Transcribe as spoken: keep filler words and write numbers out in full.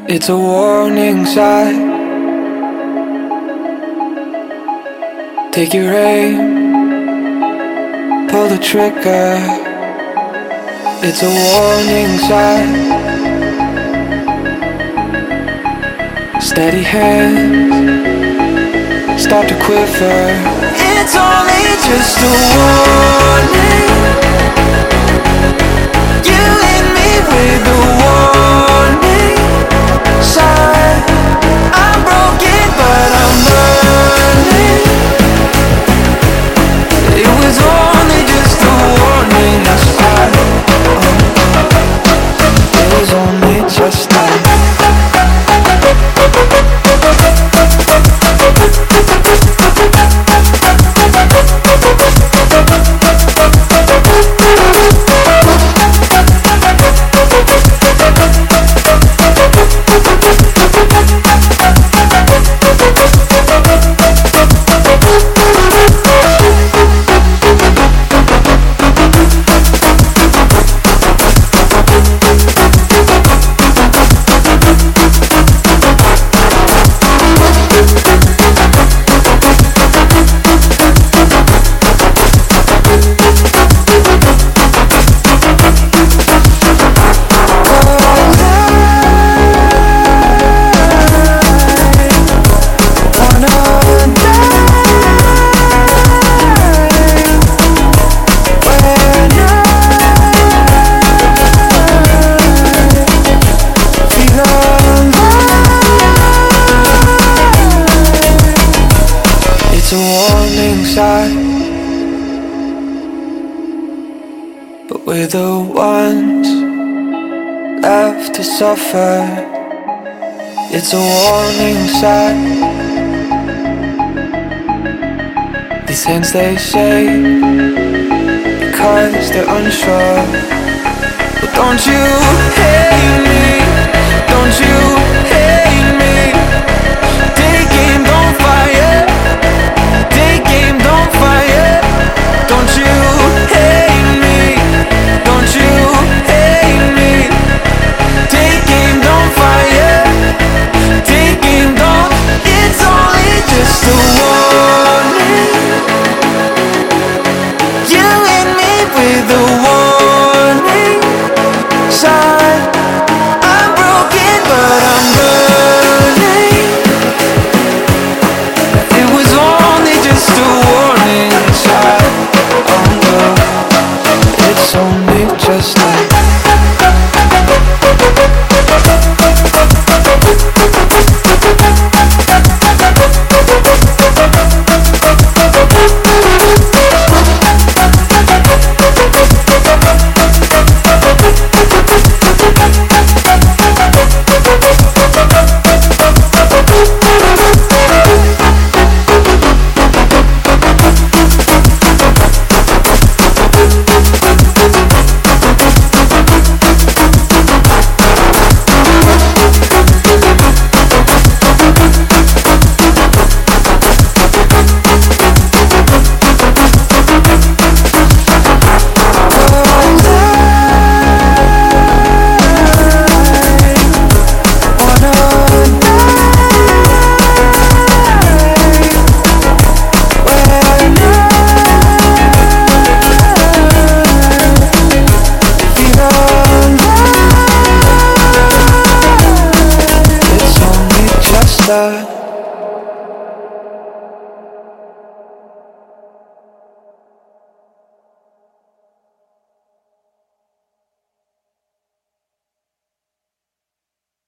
It's a warning sign. Take your aim, pull the trigger. It's a warning sign. Steady hands start to quiver. It's only just a warning. You hit me with a warning sign. I'm broken but I'm learning. It was only just a warning, that's fine. It was only just a we're the ones left to suffer. It's a warning sign. These hands they shake because they're unsure. But don't you